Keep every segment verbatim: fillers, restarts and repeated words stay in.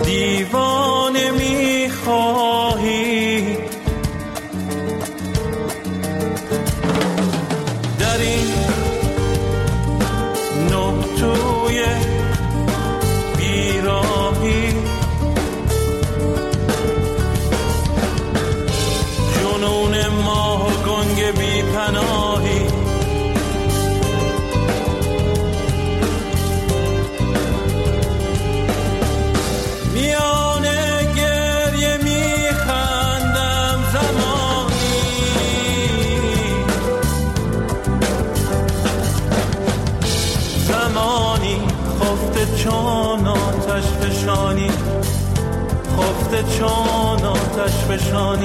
دیوانه میخواهی در این نقطوی بیراهی جنون ماه و گنگ بی پناهی چون آتش فشانی خفته چون آتش فشانی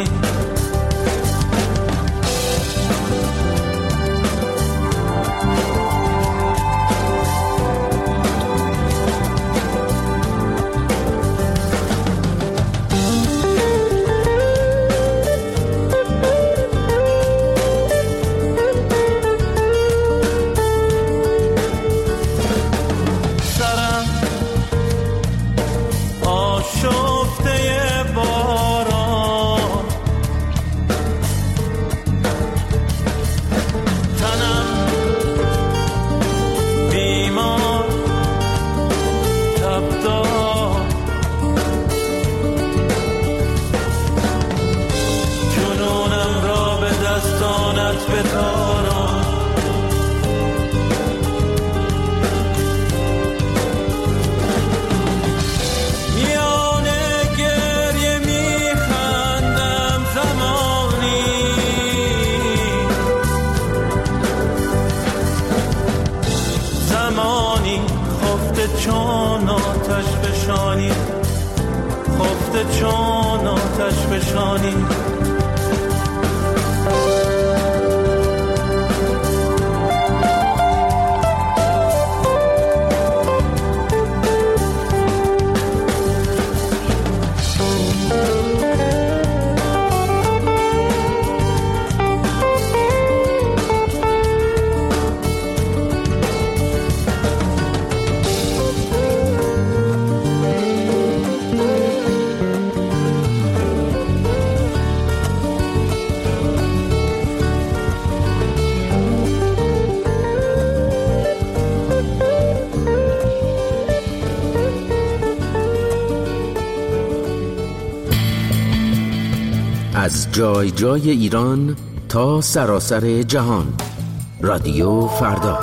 چون آتش فشانی خفته چون آتش فشانی از جای جای ایران تا سراسر جهان. رادیو فردا.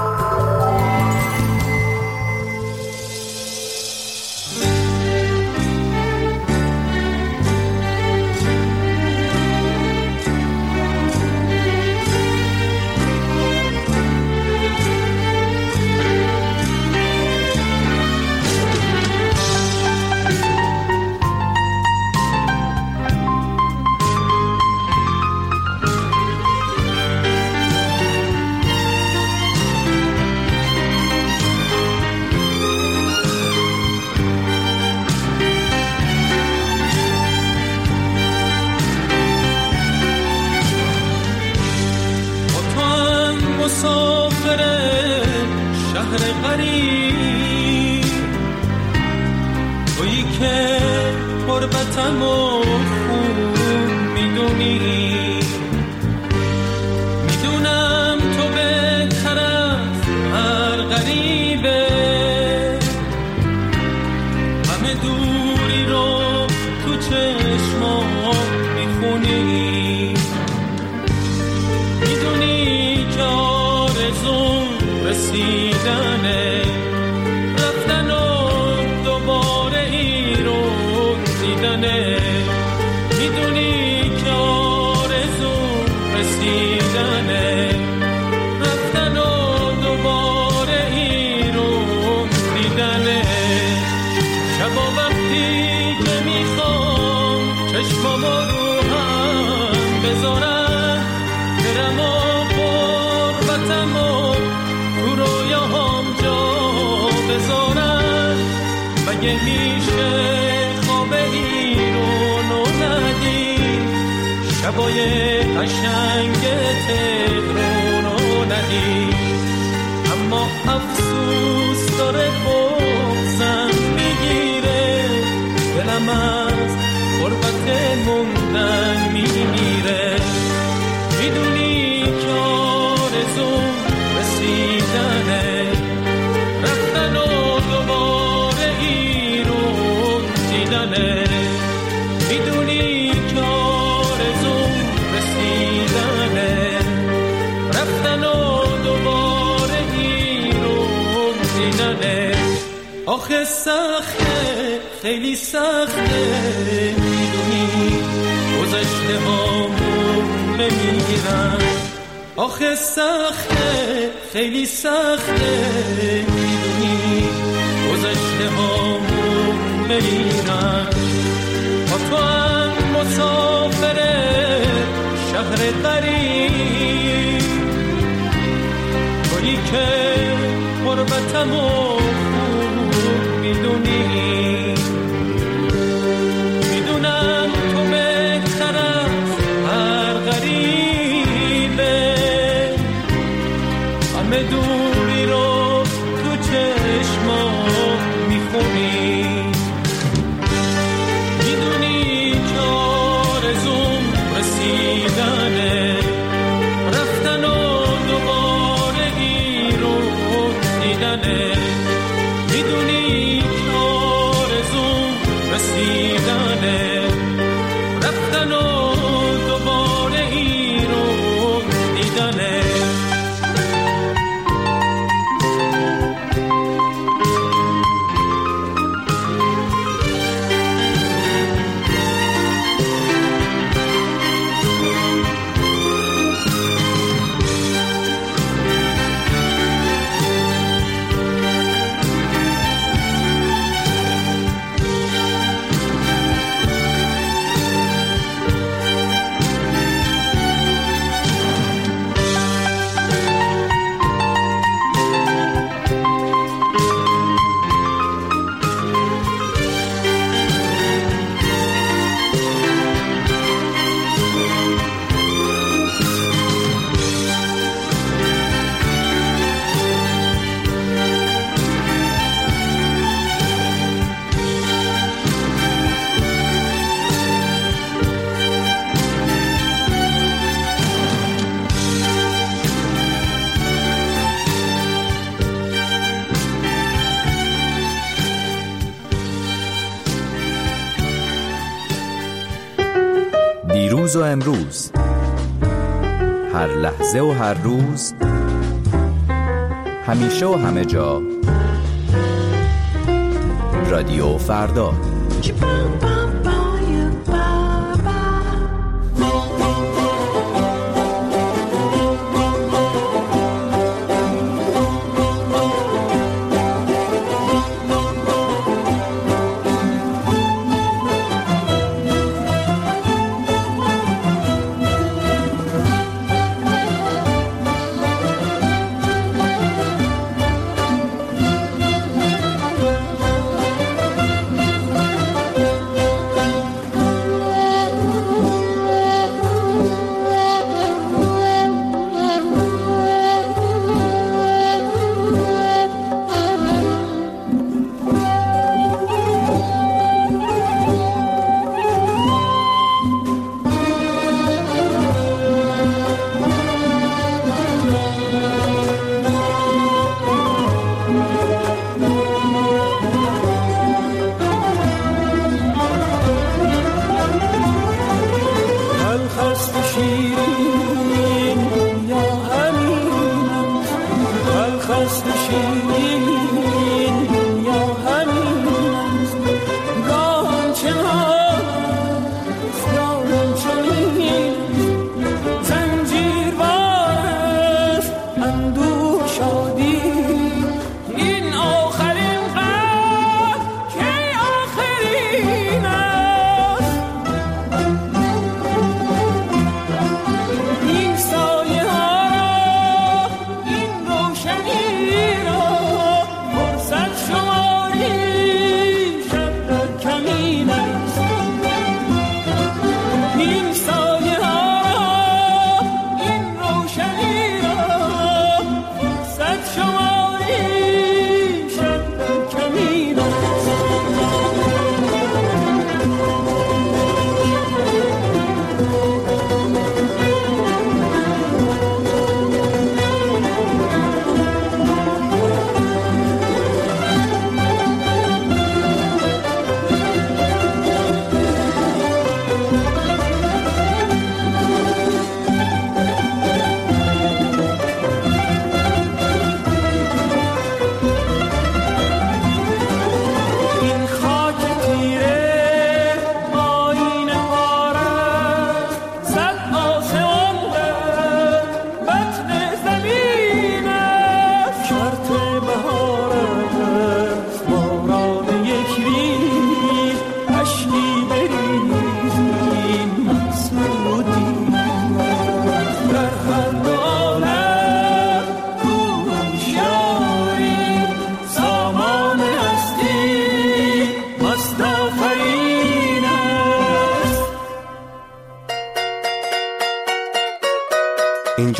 شبای قشنگ تهران رو ندید، اما افسوس داره بغزم میگیره، دلم دلم از غربت موندن میمیره. میدونی که آرزوم رسیدنه، رفتن و دوباره ایرون دیدنه. میدونی که آرزوم رسیدنه، رفتن و دوباره ایرون دیدنه. آخه سخته، خیلی سخته، میدونی گذشته هامون نمیگیرن. آخه سخته، خیلی سخته، میدونی گذشته هامون نمیگیرن. با تو هم مسافر شهر غریب، تویی که غربتمو میدونی. میدونم تو بهتر از هر غریبه، همه دوری رو تو چشمات میخونی. میدونی که آرزوم رسیدنه، رفتن و دوباره ایرون دیدنه. میدونی که آرزوم رسیدنه، رفتن و دوباره ایرون دیدنه. دیروز و امروز، هر لحظه و هر روز، همیشه و همه جا، رادیو فردا.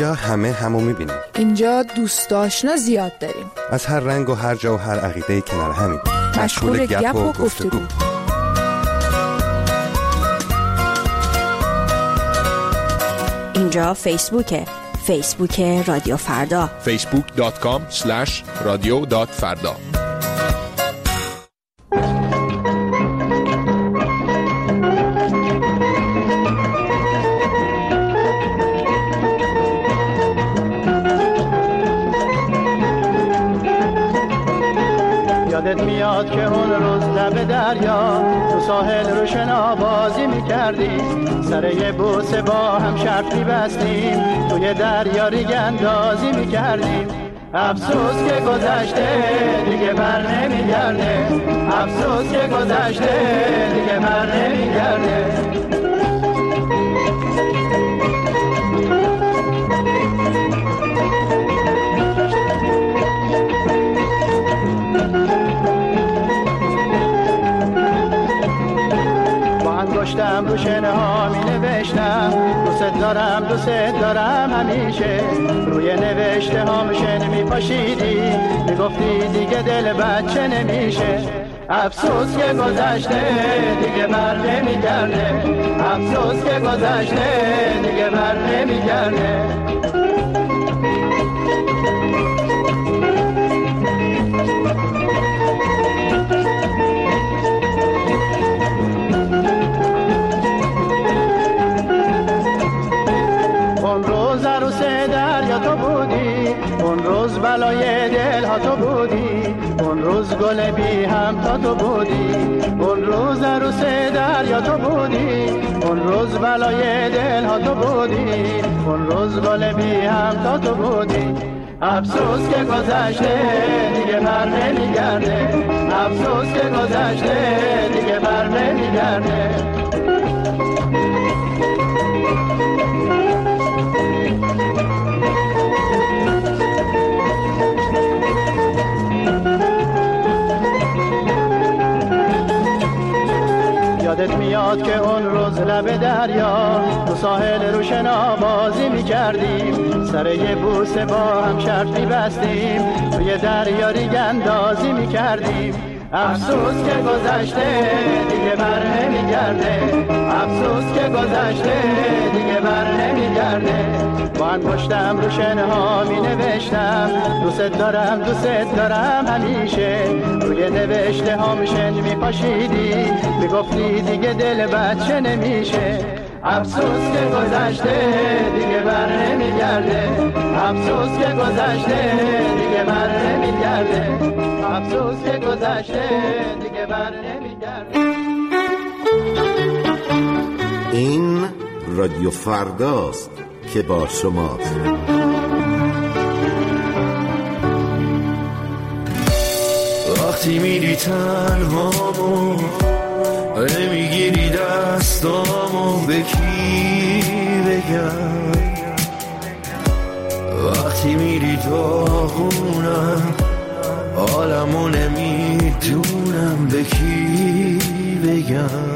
اینجا همه همو میبینیم. اینجا دوست آشنا زیاد داریم. از هر رنگ و هر جا و هر عقیده کنار همیم. مشغول گپ و گفتگو. اینجا فیسبوکه. فیسبوک رادیو فردا. فیسبوک دات کام اسلش رادیو دات فردا. یادت میاد که اون روز لب دریا تو ساحل رو شنا بازی میکردی، سر یه بوسه با هم شرط میبستیم، توی دریا ریگ اندازی میکردیم. افسوس که گذشته دیگه بر نمیگرده، افسوس که گذشته دیگه بر نمیگرده. انگشتم رو شنه ها می نوشتم دوست دارم دوست دارم همیشه، روی نوشته ها شن می پاشیدی می گفتی دیگه دل بچه نمیشه. افسوس که گذشته دیگه بر نمیگرده، افسوس که گذشته دیگه بر نمیگرده. اون روز عروس دریا تو بودی، اون روز بلای دل ها تو بودی، اون روز گل بی هم تا تو بودی، اون روز عروس دریا تو بودی، اون روز بلای دل ها تو بودی، اون روز گل بی هم تا تو بودی. افسوس که گذشته دیگه بر نمیگرده، افسوس که گذشته دیگه بر نمیگرده. یادت میاد که اون روز لب دریا تو ساحل رو شنا بازی میکردیم، سر یه بوسه با هم شرط میبستیم، توی دریا ریگ اندازی میکردیم. افسوس که گذشته دیگه بر نمیگرده، افسوس که گذشته دیگه بر نمیگرده. با انگشتم رو شنه ها می نوشتم دوست دارم دوست دارم همیشه، روی نوشته ها شن می پاشیدی می گفتی دیگه دل بچه نمیشه. افسوس که گذشته دیگه بر نمیگرده، افسوس که گذشته دیگه بر نمیگرده، افسوس که گذشته دیگه بر نمیگرده. این رادیو فرداست که با شماست. وقتی میری تنهامو نمیگیری دستامو به کی بگم، وقتی میری داغونم حالمو نمیدونم به کی بگم.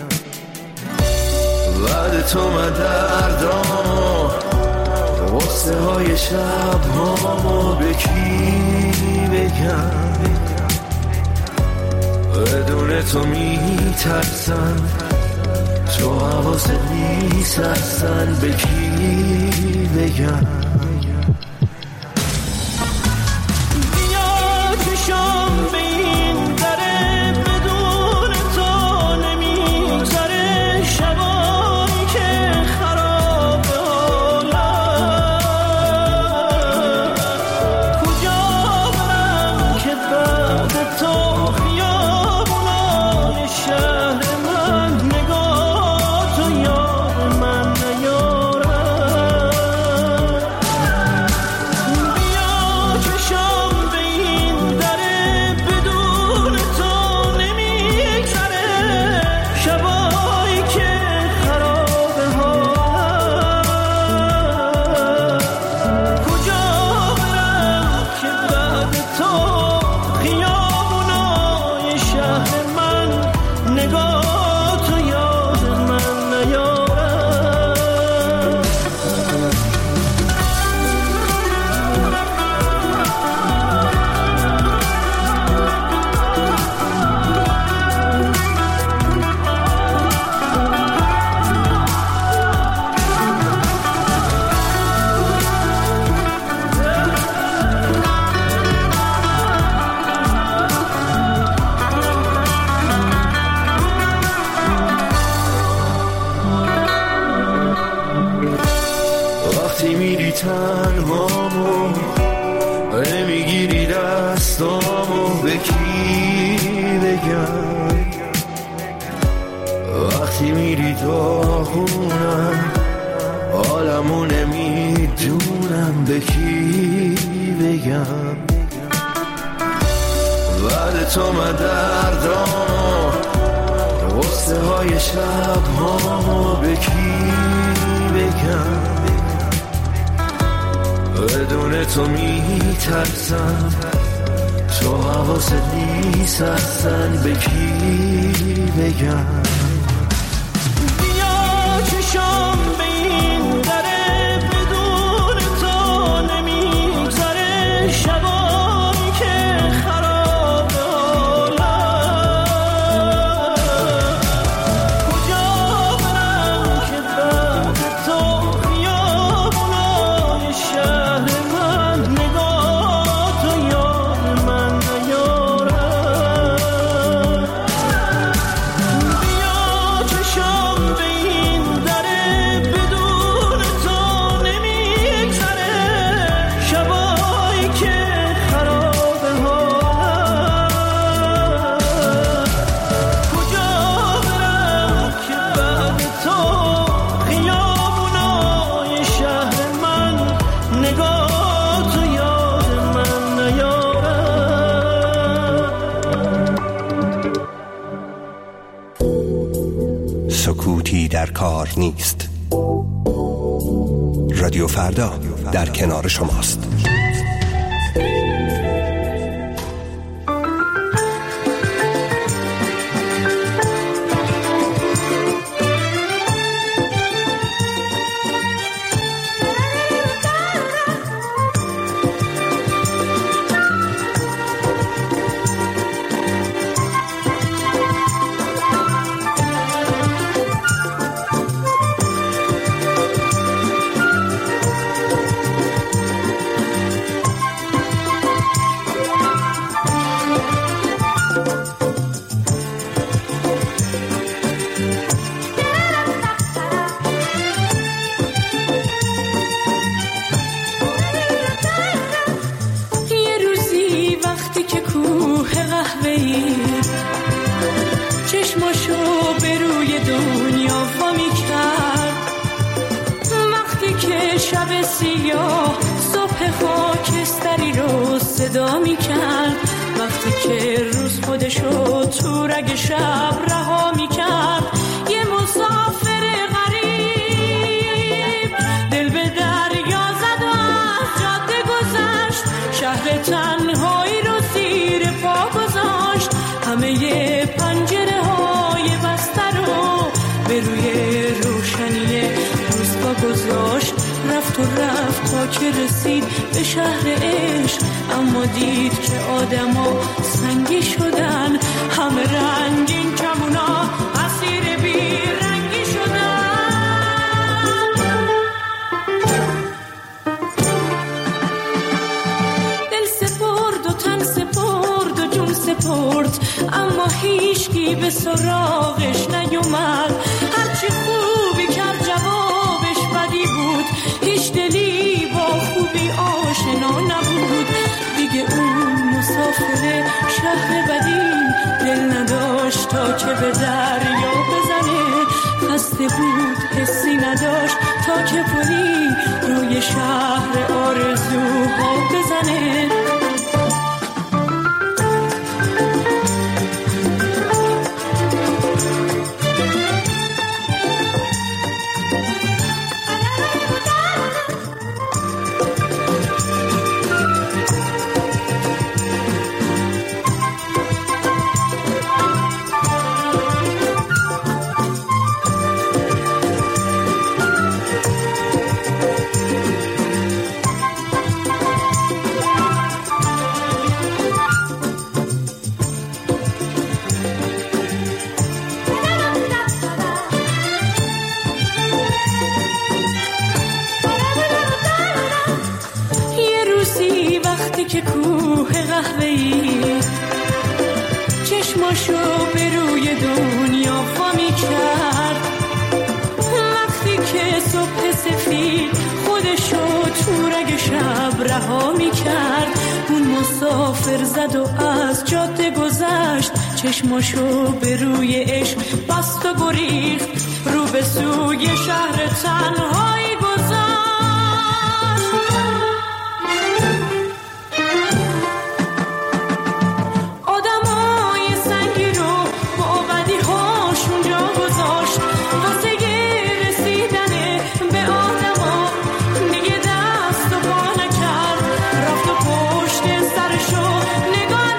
بعد تو من دردامو غصه های شب هامو به کی بگم، بدون تو میترسم تو حواست نیست اصلا به کی بگم. وقتی میری داغونم عالمو نمیدونم به کی بگم بعد تو من دردامو غصه های شب ها به کی بگم بدون تو میترسم تو حواست نیست اصلا به کی بگم بیا چشم به این دره بدون تو نمیگذره شبایی که خراب حالم کجا برم که بعد تو خیابونای شهر من نگاه تو یاد من نیارم بیا چشم به این دره بدون تو نمیگذره شبایی که خراب حالم کجا برم که بعد تو خیابونای شهر من نگاه تو یاد من نیارم سکوتی در کار نیست. رادیو فردا در کنار شماست. یه روزی وقتی که کوه قهوه‌ای چشماشو به روی دنیا وا می‌کرد وقتی که شب سیاه صبح خاکستری رو صدا می‌کرد وقتی که روز خودشو تو رگ شب رها می‌کرد یه مسافر غریب دل به دریا زد و از جاده گذشت شهر تنهایی رو زیر پا گذاشت همه پنجره های بسته رو به روی روشنی روز پا گذاشت رفت و رفت تا که رسید به شهر عشق اما دید که آدما سنگی شدن همه رنگین کمونا اسیر بی رنگی شدن دل سپرد و تن سپرد و جون سپرد اما هیچکی به سراغش نیومد هرچی خوبی کرد جوابش بدی بود هیچ دلی با خوبی آشنا نبود دیگه اون مسافر شهر بدی دل نداشت تا که به دریا بزنه خسته بود حسی نداشت تا که پلی روی شهر آرزوها بزنه که کوه قهوه‌ای چشماشو به روی دنیا وا می‌کرد وقتی که صبح سفید خودشو تو رگ شب رها می‌کرد اون مسافر زد و از جاده گذشت، چشماشو به روی عشق بست و گریخت، رو به سوی شهر تنهایی گذشت. آدمای سنگی رو با بدی هاشون جا گذاشت، واسه رسیدن به آدما دیگه دست و پا نکرد، رفت و پشت سرشو نگاه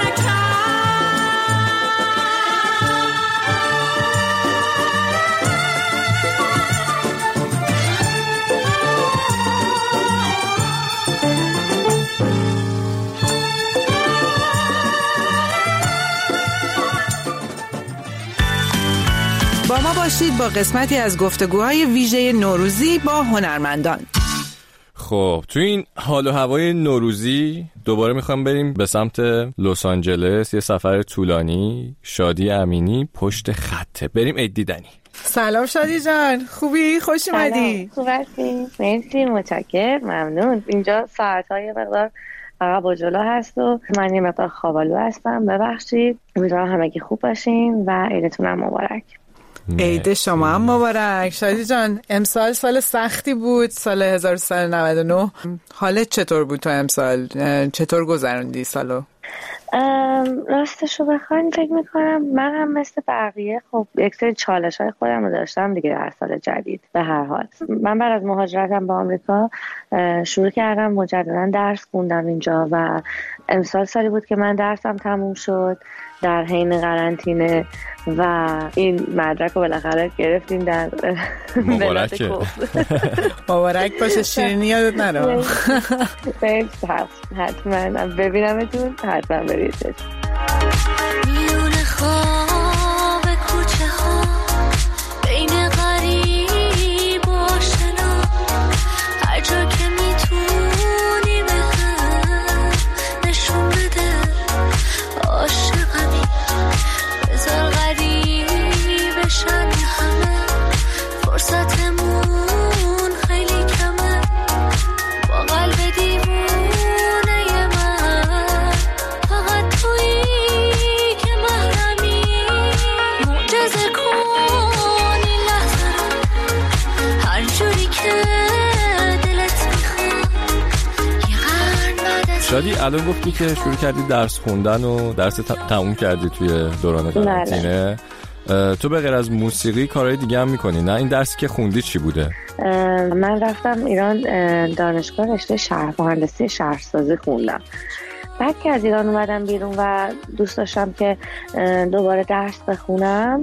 با ما باشید با قسمتی از گفتگوهای ویژه نوروزی با هنرمندان. خب تو این حال و هوای نوروزی دوباره میخوام بریم به سمت لس آنجلس، یه سفر طولانی. شادی امینی پشت خطه، بریم عید دیدنی. سلام شادی جان، خوبی؟ خوش اومدی. خوب هستی؟ مرسی، متشکرم، ممنون. اینجا ساعت‌های مقدار عقب و جلو هست و من یه مقدار خوابالو هستم، ببخشید. امیدوارم همگی خوب باشین و عیدتون هم مبارک. عید شما هم مبارک. شادی جان، امسال سال سختی بود، سال هزار و سیصد و نود و نه. حالت چطور بود تو امسال؟ چطور گذروندی سالو؟ راستشو بخواین فکر میکنم من هم مثل بقیه خب یک سری چالش های خودم رو داشتم دیگه در سال جدید. به هر حال من بعد از مهاجرتم به آمریکا شروع کردم مجددا درس خوندم اینجا و امسال سالی بود که من درسم تموم شد در حین قرنطینه و این مدرک رو بالاخره گرفتیم. در مبارکه. مبارک باشه. شیرینی یادت نره. حتما ببینمتون، حتما برید. میون خواب کوچه ها بین غریب و آشنا، هر جا که میتونی به هم نشون بده عاشقمی، بذار غریبشن همه، فرصتمون خیلی کمه، با قلب دیوونه من فقط تویی که محرمی، معجزه کن این لحظه رو هر جوری که دلت میخواد. یه قرن بعد از شادی الان گفتی که شروع کردی درس خوندن و درس تموم کردی توی دوران قرنطینه. تو به غیر از موسیقی کارهای دیگه هم میکنی نه؟ این درسی که خوندی چی بوده؟ من رفتم ایران دانشگاه رشته شهر مهندسی شهرسازی خوندم. بعد که از ایران اومدم بیرون و دوست داشتم که دوباره درس بخونم،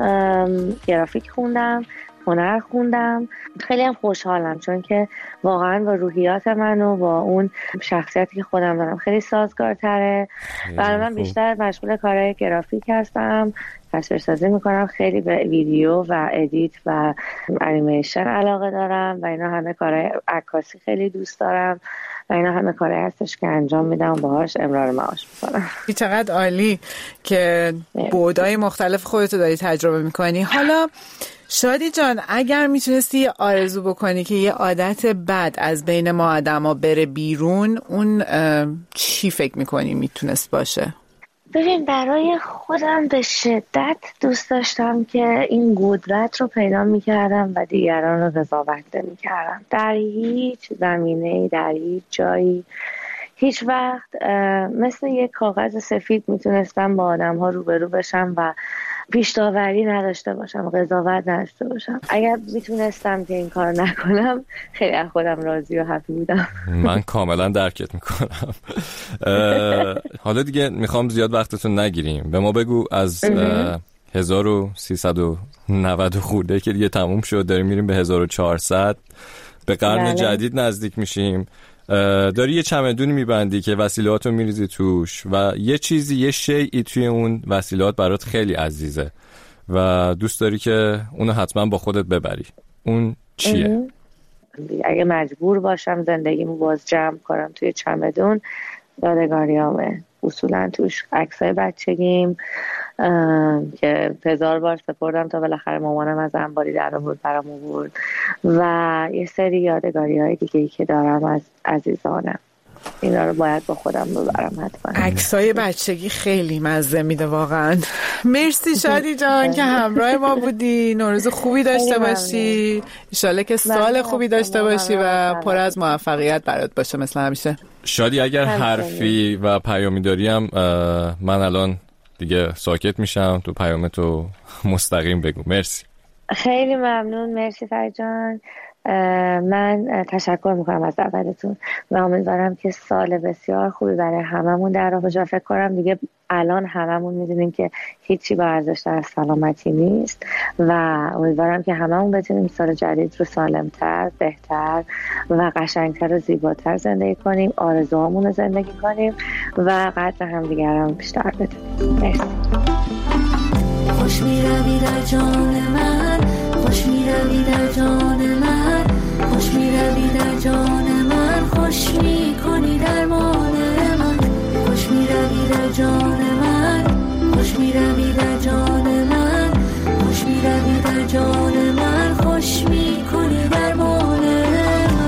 گرافیک خوندم، هنر خوندم. خیلی هم خوشحالم چون که واقعا با روحیات من و با اون شخصیتی که خودم دارم خیلی سازگارتره. برای من بیشتر مشغول کارهای گرافیک هستم، تصویرسازی میکنم، خیلی به ویدیو و ادیت و انیمیشن علاقه دارم و اینا همه کارهای عکاسی خیلی دوست دارم و اینا همه کارهایی هستش که انجام میدم و باهاش امرار معاش میکنم. چقدر عالی که بعدهای مختلف خودتو داری تجربه میکنی. حالا شادی جان، اگر میتونستی یه آرزو بکنی که یه عادت بد از بین ما آدما بره بیرون، اون چی فکر میکنی میتونست باشه؟ ببین برای خودم به شدت دوست داشتم که این قدرت رو پیدا میکردم و دیگران رو قضاوت نمیکردم در هیچ زمینه‌ای، در هیچ جایی. هیچ وقت مثل یک کاغذ سفید میتونستم با آدم ها روبرو بشم و پیش‌داوری نداشته باشم، قضاوت نداشته باشم. اگر میتونستم که این کار نکنم خیلی از خودم راضی و هپی بودم. من کاملا درکت میکنم. حالا دیگه میخوام زیاد وقتتون نگیریم، به ما بگو از هزار و سیصد و نود خورده که دیگه تموم شد، داریم میریم به هزار و چهارصد، به قرن بله. جدید نزدیک میشیم. داری یه چمدونی میبندی که وسیلهاتو میریزی توش و یه چیزی، یه شیئی توی اون وسیلهات برات خیلی عزیزه و دوست داری که اونو حتما با خودت ببری. اون چیه؟ اگه مجبور باشم زندگیمو باز جمع کنم توی چمدون، یادگاریامه. اصولا توش عکسای بچگیم که هزار بار سپردم تا بالاخره مامانم از انباری در آورد برام آورد و یه سری یادگاری‌های دیگه‌ای که دارم از عزیزانم. اینا رو باید با خودم ببرم حتما. عکسای بچگی خیلی مزه میده واقعا. مرسی شادی جان که همراه ما بودی. نوروز خوبی داشته باشی، ان شاءالله که سال خوبی داشته باشی و پر از موفقیت برات باشه مثل همیشه. شادی اگر حرفی و پیامی داری هم من الان دیگه ساکت میشم، تو پیامتو مستقیم بگو. مرسی. خیلی ممنون. مرسی فرید جان. من تشکر میکنم از دعوتتون و امیدوارم که سال بسیار خوبی برای هممون در راه باشه. فکر کنم دیگه الان هممون میدونیم که هیچی با ارزش‌تر از سلامتی نیست و امیدوارم که هممون بتونیم سال جدید رو سالمتر، بهتر و قشنگتر و زیباتر زندگی کنیم، آرزوهامون رو زندگی کنیم و قدر همدیگر هم بیشتر بدونیم. مرسی. خوش می‌روی در جان من، خوش می‌روی در جان من، خوش می‌روی در جان من، خوش می‌کنی درمان من، خوش می‌روی در جان من، خوش می‌روی در جان من، خوش می‌روی در جان من، خوش می‌کنی درمان من.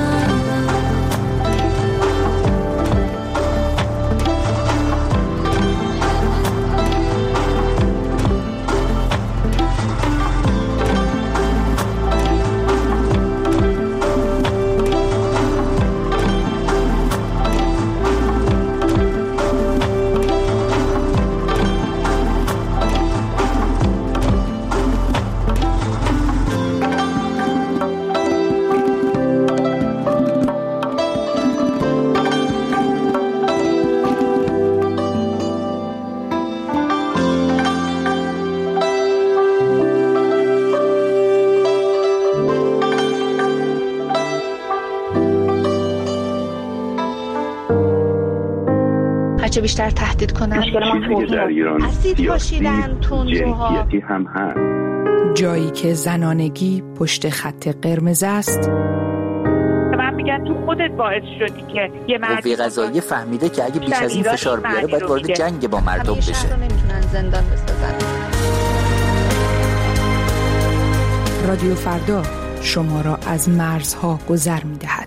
چه بیشتر تهدید کنن. مشکل ما توهین اسید پاشیدن تندروها هم هست. جایی که زنانگی پشت خط قرمز است. من میگن تو خودت باعث شدی که یه مردی قوه قضاییه فهمیده که اگه بیش از این فشار بیاره باید وارد جنگ با مردم بشه. همیشه نمیتونن زندان بسازن. رادیو فردا شما را از مرزها گذر میدهد.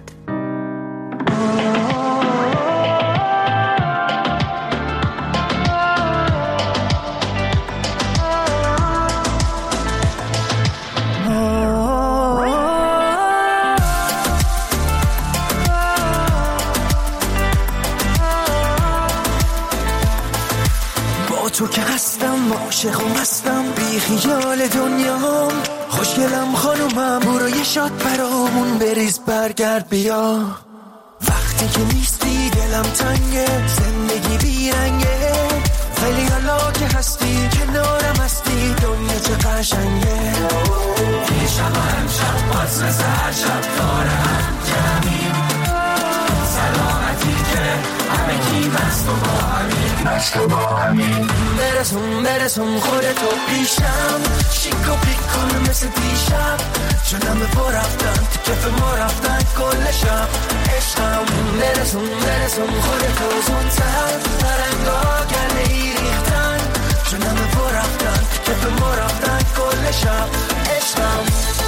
تو که هستم عاشق و مستم بی خیال دنیام، خوشگلم خانومم برو یه شات برامون بریز برگرد بیا. وقتی که نیستی دلم تنگه، زندگی بیرنگه، ولی حالا که هستی کنارم هستی دنیا چه قشنگه. دیشب و امشب باز مثل هر شب داره هم کمیم، سلامتی که همه کی مست و با همین مست و با همین. برسون برسون خودتو پیشم، شیک و پیک کن مثل دیشب، چون همه پا رفتن تو کف ما رفتن کل شب عشقم. برسون برسون خودتو زودتر، فرنگا گله ای ریختن، چون همه پا رفتن تو کف ما رفتن کل شب عشقم.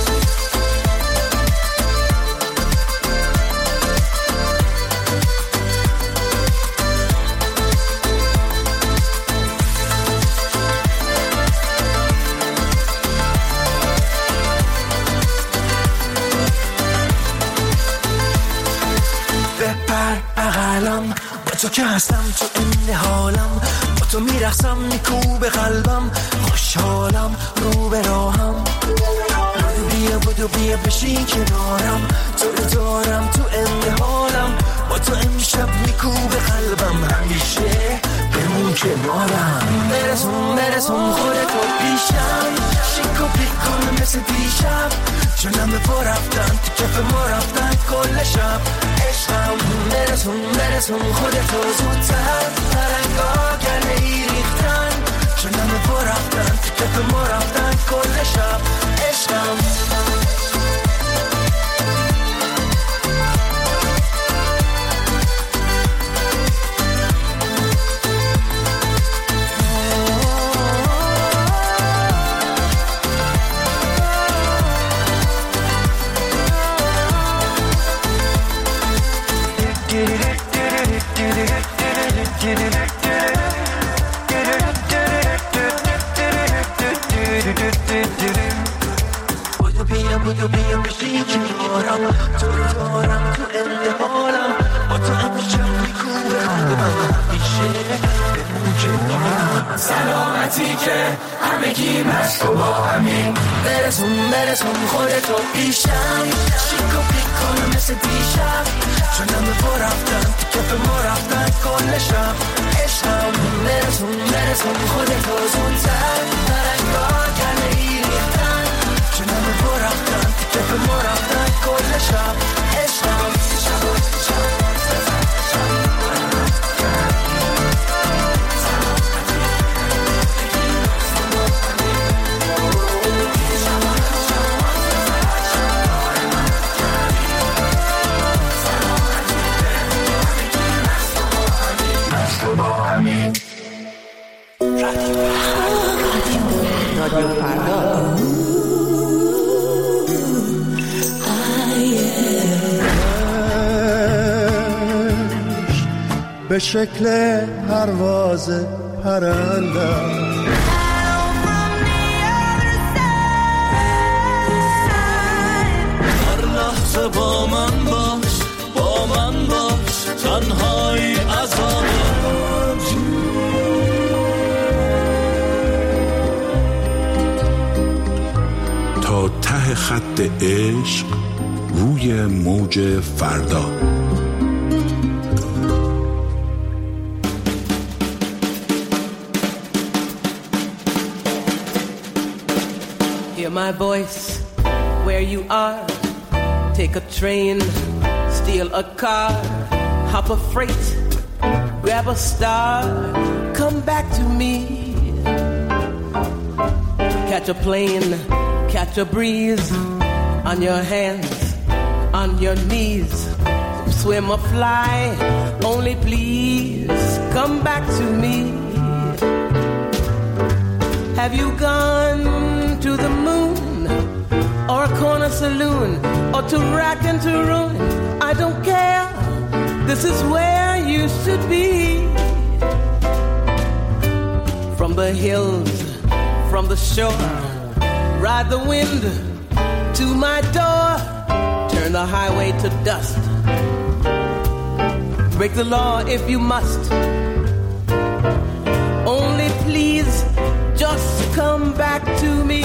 با تو که هستم تو این حالم، با تو میرخصم میکوب قلبم، خوشحالم رو به راهم. بدو بیا بدو بیا بشین کنارم، تو رو دارم تو این حالم، با تو امشب میکوب قلبم، همیشه بمون کنارم. برسون برسون خودتو پیشم، شیک و پیک کن مثل دیشب، چون همه پا رفتن تو کف ما رفتن کل شب عشقم. برسون برسون خودتو زودتر، فرنگا گله ای ریختن، چون همه پا رفتن تو کف ما رفتن کل شب عشقم. بودو بیا بودو بیا بشین کنارم، تو رو دارم تو انتحالم، با تو امشب میکنه قلبم همیشه بمون کنارم. سلامتی که همگی مشت و با همین برسون برسون خودتو پیشم، شیک و بیکن مثل دیشب، چون همه با رفتن کف ما رفتن کل شب عشقم. برسون برسون خودتو زودتر، نرنگار گله ای ریختن، چون همه با رفتن کف ما رفتن کل شب عشقم. رادیو فردا. به شکل پرواز پرندم هر لحظه با من باش، با من باش، تنهایی عذابم. تا ته خط عشق روی موج فردا. Hear my voice where you are. Take a train, steal a car, hop a freight, grab a star, come back to me. Catch a plane, catch a breeze, on your hands, on your knees, swim or fly, only please come back to me. Have you gone to the moon, or a corner saloon, or to rack and to ruin? I don't care, this is where you should be. From the hills, from the shore, ride the wind to my door, turn the highway to dust, break the law if you must, only please just come back to me.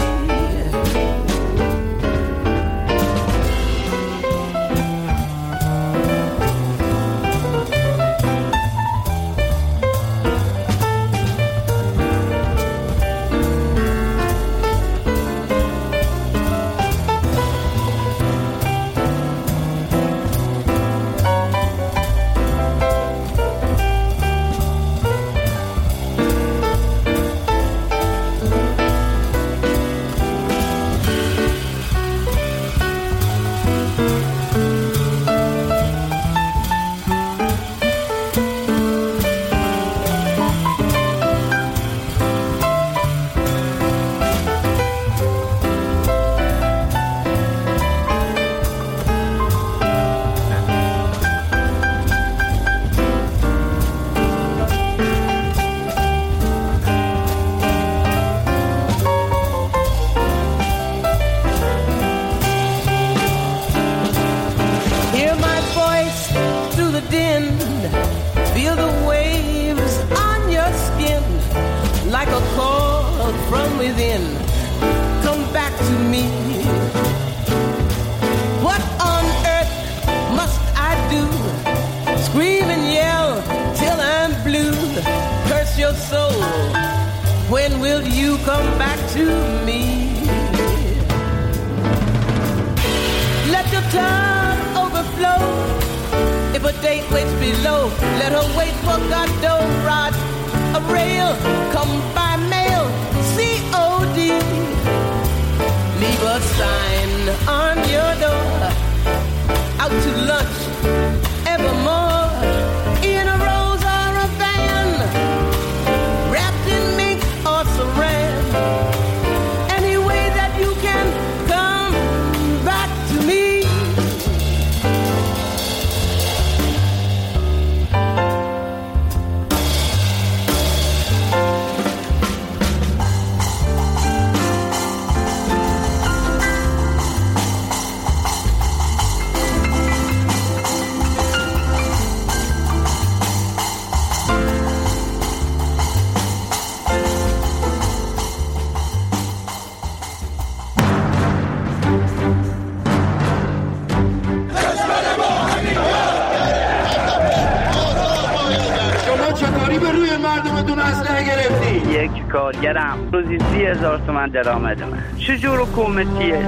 مردمتون اسلحه گرفتی؟ یک کارگرم روزی سی هزار تومن درآمد من. چجور حکومتیه؟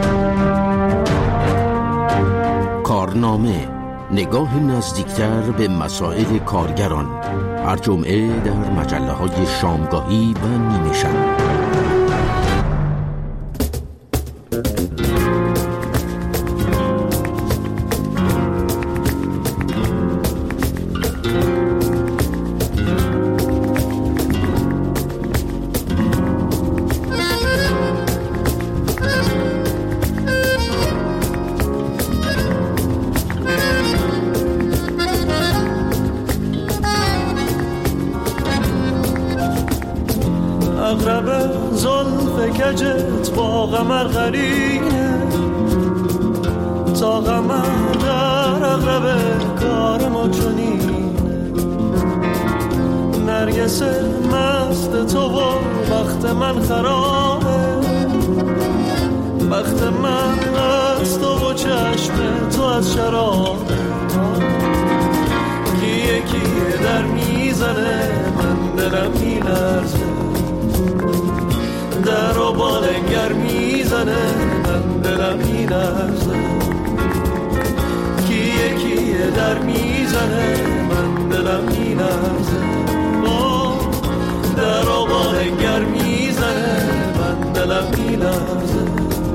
کارنامه، نگاه نزدیکتر به مسائل کارگران، هر جمعه در مجله های شامگاهی و نیمه شب. اغرب زلف کجت با غمر غرینه، تا غمر در اغرب کار ما چنینه. نرگس مست تو و بخت من خرابه، بخت من از تو و چشم تو از شرابه. کیه کیه در میزنه من دلم میلرزه، در و بالنگر میزنه من دلم میلرزه. کیه کیه در میزنه من دلم میلرزه، در و بالنگر میزنه من دلم میلرزه.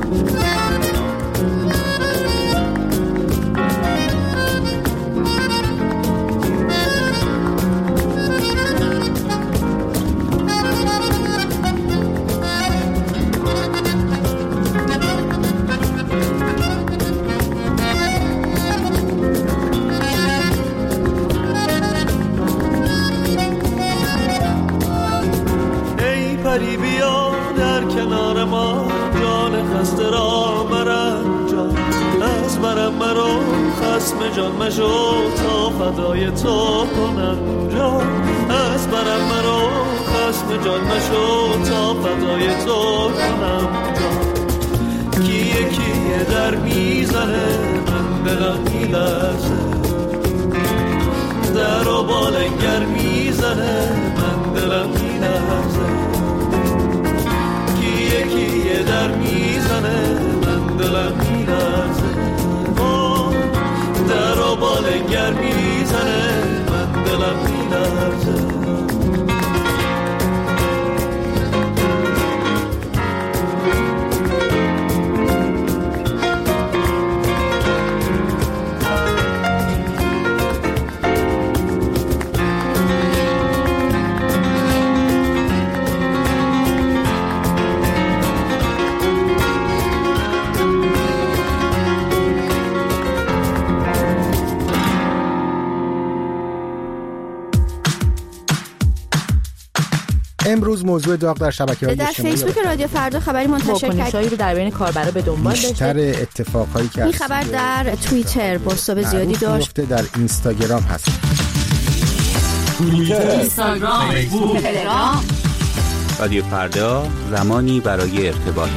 پری بیا در کنار ما، جان خسته را مرنجا. از برم مرو خسم جان مشو، تا فدای تو کنم جا. از برم مرو خسم جان مشو، تا فدای تو کنم جا. کیه کیه در میزنه من دلم میلرزه، در و بالنگر میزنه من دلم میلرزه. کیه در میزنه من دلم میلرزه، در و بالنگر میزنه من دلم میلرزه. امروز موضوع داغ در شبکه‌های در اجتماعی فیسبوک رادیو فردا خبری منتشر کرد، واکنش‌هایی رو در بین کاربرا به دنبال داشته. بیشتر اتفاقایی که این خبر در توییتر بازتاب زیادی داشت، در اینستاگرام هست، اینستاگرام، فیسبوک، تلگرام. رادیو فردا، زمانی برای ارتباط.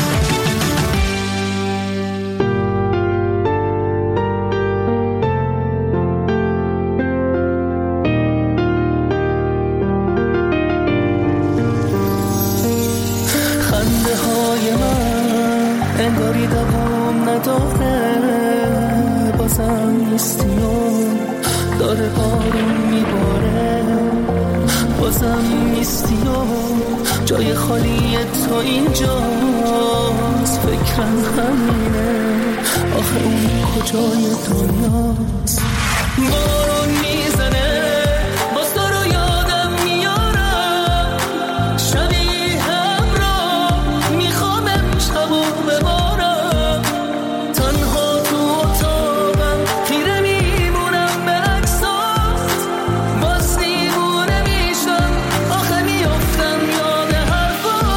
انگاری دوام نداره، بازم نیستیم داره بارون میباره. بازم نیستیم جای خالی تو اینجاست، فکرم همینه آخه اون کجای دنیاست. بارون میزنه باز تو رو یادم میارم، شبیه هم را میخوام امشب و ببارم. تنها تو اتاقم خیره میمونم به عکسات، باز دیوونه میشم آخه میافتم یاد حرفات.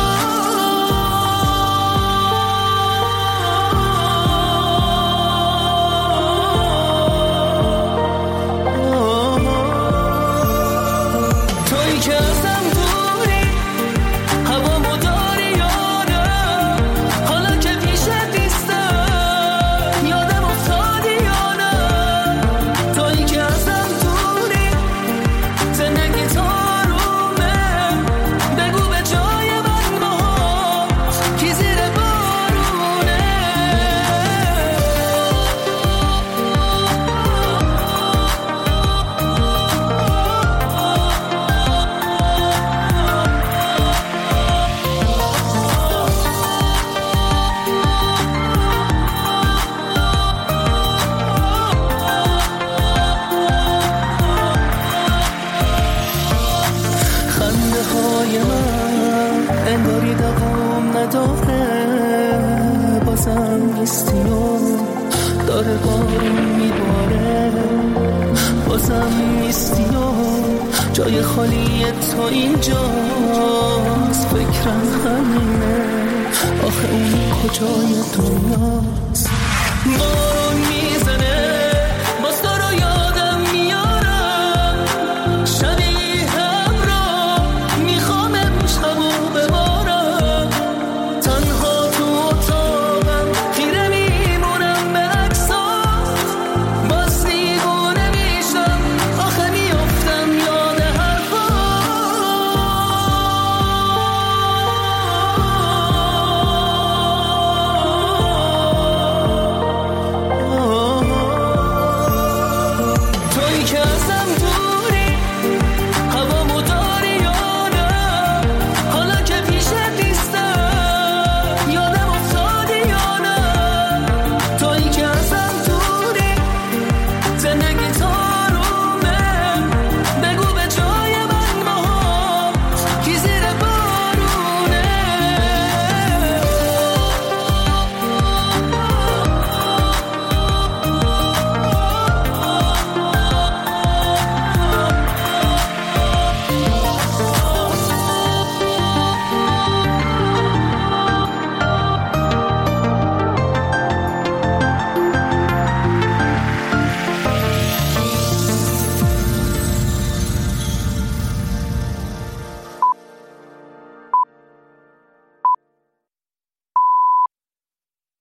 نیستی و داره بارون میباره، بازم نیستی و جای خالی تو اینجاست. فکرم همینه، آخه اون کجای دنیاست. بارون